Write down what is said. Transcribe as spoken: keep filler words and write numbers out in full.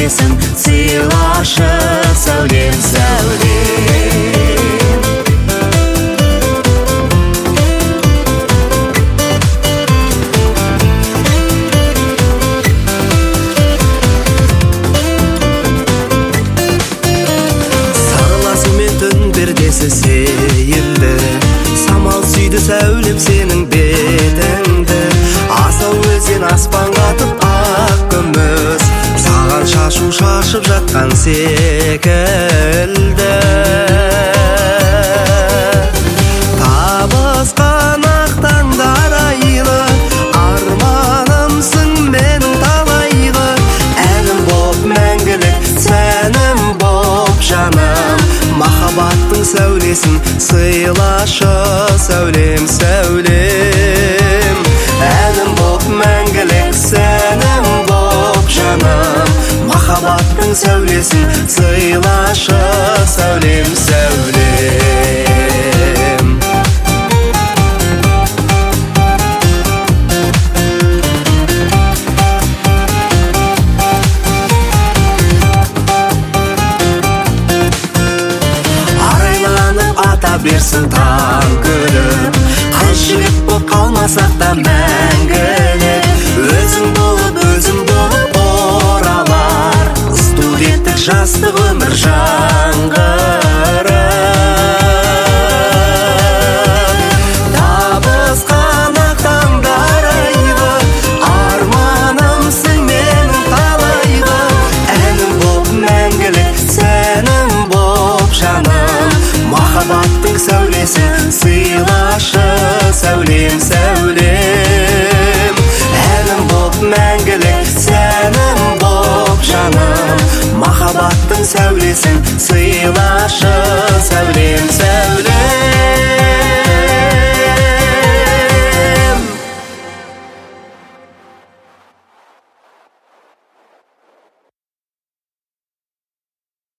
сәулесін сыйлашы, сәулем, сәулем. Сарыласымен түн пердесі сейілді, самал сүйді сәулем сенің бетіңді. Асау өзен аспанға атып ақ күміс, саған шашу шашып жатқан секілді. Табысқан ақ таңдар айлы, арманымсың менің талайғы. Әнім боп мәңгілік, сәнім боп жаным, махаббаттың сәулесін сыйлашы, сәулем, сәулем. Әнім боп мәңгілік, сәнім боп жаным, махаббаттың сәулесін сыйлашы, сәулем, сәулем. Арайланып ата берсін таң күліп, қыз жігіт боп қалмасақ та мәңгілік. Өзің болып, өзің болып оралар, студенттік жастық өмір жаңғырып. Табысқан ақ таңдар айлы, арманымсың менің талайғы. Әнім боп мәңгілік, сәнім боп жаным, махаббаттың сәулесін сыйлашы, сәулем, сәулем. Әнім боп мәңгілік, сәнім боп жаным, махаббаттың сәулесін сыйлашы, сәулем, сәулем.